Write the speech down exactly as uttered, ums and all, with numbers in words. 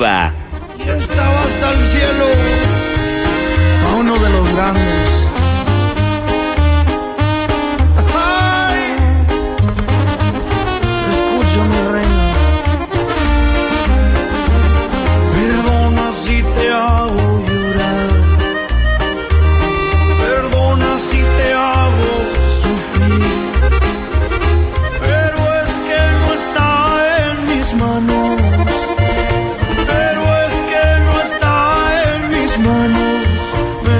Y estaba hasta el cielo a uno de los grandes.